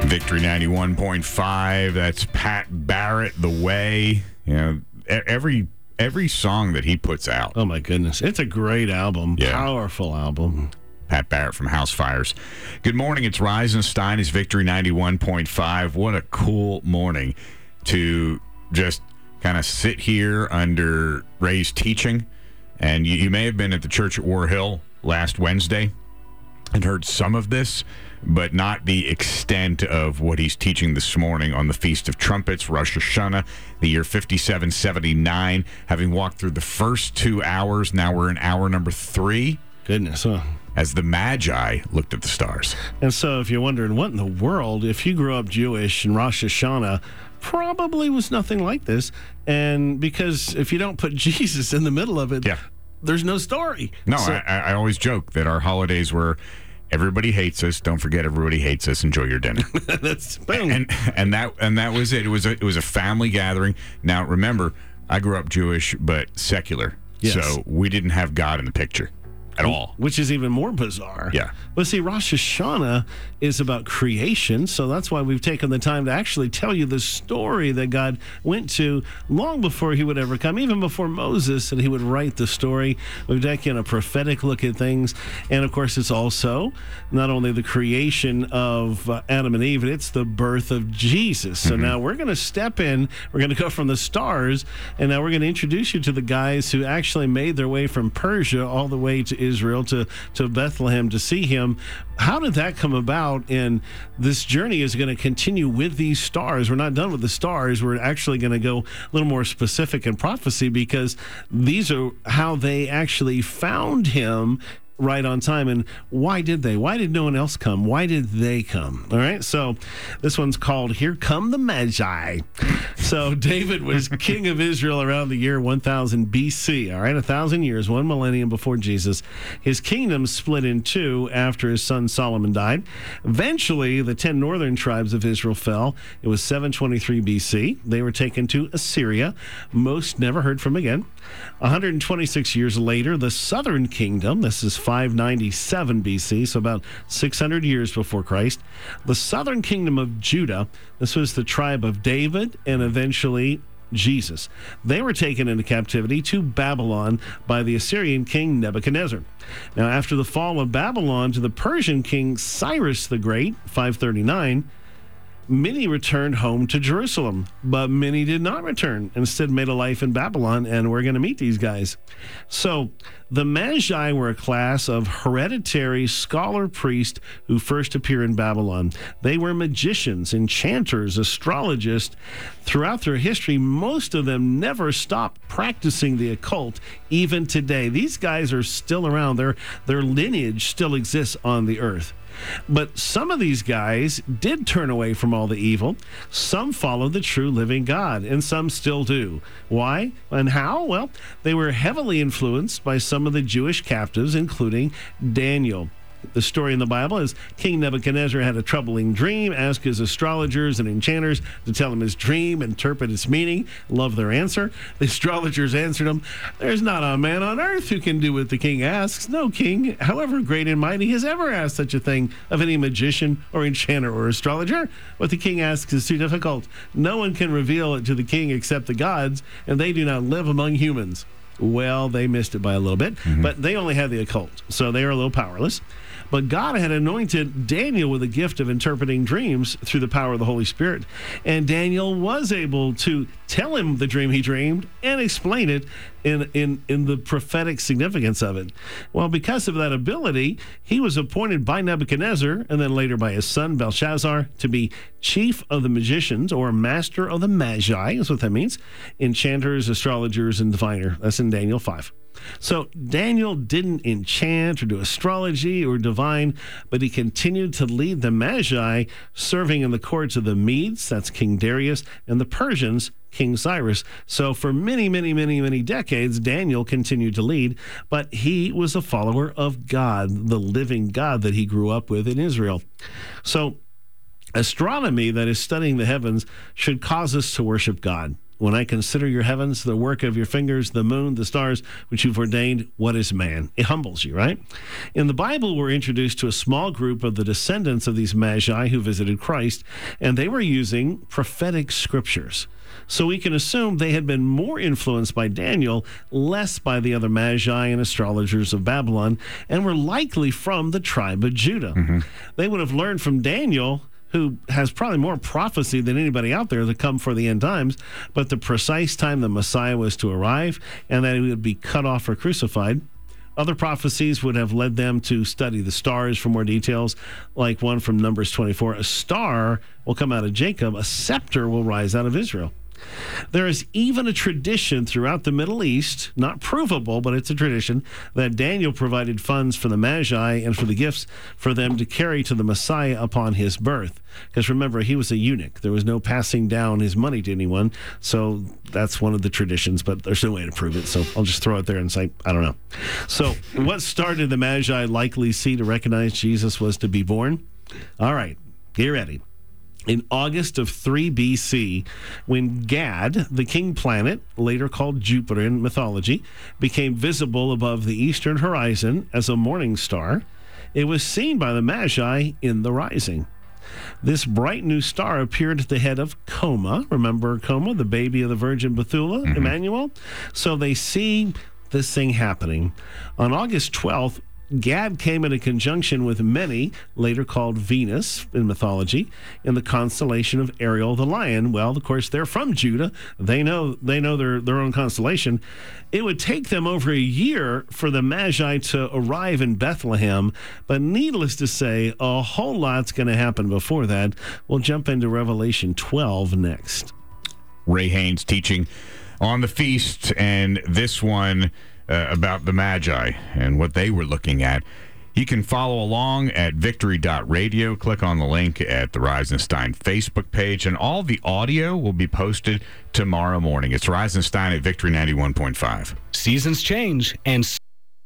Victory 91.5. That's Pat Barrett, The Way. You know, every song that he puts out. Oh, my goodness. It's a great album. Yeah. Powerful album. Pat Barrett from House Fires. Good morning. It's Reisenstein. It's Victory 91.5. What a cool morning to just kind of sit here under Ray's teaching. And you may have been at the church at War Hill last Wednesday and heard some of this, but not the extent of what he's teaching this morning on the Feast of Trumpets, Rosh Hashanah, the year 5779. Having walked through the first 2 hours, now we're in hour number 3. Goodness, huh? As the Magi looked at the stars. And so if you're wondering, what in the world, if you grew up Jewish and Rosh Hashanah probably was nothing like this, and because if you don't put Jesus in the middle of it, there's no story. No, so, I always joke that our holidays were everybody hates us. Don't forget, everybody hates us. Enjoy your dinner. That's boom. And that was it. It was a family gathering. Now remember, I grew up Jewish but secular, so we didn't have God in the picture at all. Which is even more bizarre. Yeah. But see, Rosh Hashanah is about creation, so that's why we've taken the time to actually tell you the story that God went to long before he would ever come, even before Moses, and he would write the story. We've taken a prophetic look at things, and of course it's also not only the creation of Adam and Eve, it's the birth of Jesus. So now we're going to step in, we're going to go from the stars, and now we're going to introduce you to the guys who actually made their way from Persia all the way to Israel, to Bethlehem to see him. How did that come about? And this journey is going to continue with these stars. We're not done with the stars. We're actually going to go a little more specific in prophecy, because these are how they actually found him right on time. And why did they? Why did no one else come? Why did they come? All right, so this one's called Here Come the Magi. So David was king of Israel around the year 1000 BC, all right, 1,000 years, 1 millennium before Jesus. His kingdom split in two after his son Solomon died. Eventually, the 10 northern tribes of Israel fell. It was 723 BC. They were taken to Assyria. Most never heard from again. 126 years later, the southern kingdom, this is 597 BC, so about 600 years before Christ, the southern kingdom of Judah, this was the tribe of David and eventually Jesus. They were taken into captivity to Babylon by the Assyrian king Nebuchadnezzar. Now, after the fall of Babylon to the Persian king Cyrus the Great, 539, many returned home to Jerusalem, but many did not return. Instead, made a life in Babylon, and we're going to meet these guys. So, the Magi were a class of hereditary scholar priests who first appear in Babylon. They were magicians, enchanters, astrologists. Throughout their history, most of them never stopped practicing the occult, even today. These guys are still around. Their lineage still exists on the earth. But some of these guys did turn away from all the evil. Some followed the true living God, and some still do. Why and how? Well, they were heavily influenced by some of the Jewish captives, including Daniel. The story in the Bible is King Nebuchadnezzar had a troubling dream, asked his astrologers and enchanters to tell him his dream, interpret its meaning. Love their answer. The astrologers answered him, "There's not a man on earth who can do what the king asks. No king, however great and mighty, has ever asked such a thing of any magician or enchanter or astrologer. What the king asks is too difficult. No one can reveal it to the king except the gods, and they do not live among humans." Well, they missed it by a little bit, but they only had the occult, so they are a little powerless. But God had anointed Daniel with the gift of interpreting dreams through the power of the Holy Spirit. And Daniel was able to tell him the dream he dreamed and explain it in the prophetic significance of it. Well, because of that ability, he was appointed by Nebuchadnezzar and then later by his son Belshazzar to be chief of the magicians, or master of the Magi, is what that means. Enchanters, astrologers, and diviner. That's in Daniel 5. So Daniel didn't enchant or do astrology or divine, but he continued to lead the Magi, serving in the courts of the Medes, that's King Darius, and the Persians, King Cyrus. So for many, many, many, many decades, Daniel continued to lead, but he was a follower of God, the living God that he grew up with in Israel. So astronomy, that is studying the heavens, should cause us to worship God. When I consider your heavens, the work of your fingers, the moon, the stars, which you've ordained, what is man? It humbles you, right? In the Bible, we're introduced to a small group of the descendants of these magi who visited Christ, and they were using prophetic scriptures. So we can assume they had been more influenced by Daniel, less by the other magi and astrologers of Babylon, and were likely from the tribe of Judah. Mm-hmm. They would have learned from Daniel, who has probably more prophecy than anybody out there to come for the end times, but the precise time the Messiah was to arrive and that he would be cut off or crucified. Other prophecies would have led them to study the stars for more details, like one from Numbers 24. A star will come out of Jacob, a scepter will rise out of Israel. There is even a tradition throughout the Middle East, not provable, but it's a tradition, that Daniel provided funds for the Magi and for the gifts for them to carry to the Messiah upon his birth. Because remember, he was a eunuch. There was no passing down his money to anyone. So that's one of the traditions, but there's no way to prove it. So I'll just throw it there and say, I don't know. So what started the Magi likely see to recognize Jesus was to be born? All right, get ready. In August of 3 BC, when Gad, the king planet, later called Jupiter in mythology, became visible above the eastern horizon as a morning star, it was seen by the Magi in the rising. This bright new star appeared at the head of Coma. Remember Coma, the baby of the Virgin Bethula, Emmanuel? So they see this thing happening. On August 12th, Gad came in conjunction with Mene, later called Venus in mythology, in the constellation of Ariel the lion. Well, of course, they're from Judah. They know their own constellation. It would take them over a year for the Magi to arrive in Bethlehem, but needless to say, a whole lot's going to happen before that. We'll jump into Revelation 12 next. Ray Haynes teaching on the feast, and this one about the Magi and what they were looking at. You can follow along at victory.radio. Click on the link at the Rise and Stein Facebook page, and all the audio will be posted tomorrow morning. It's Rise and Stein at Victory 91.5. Seasons change, and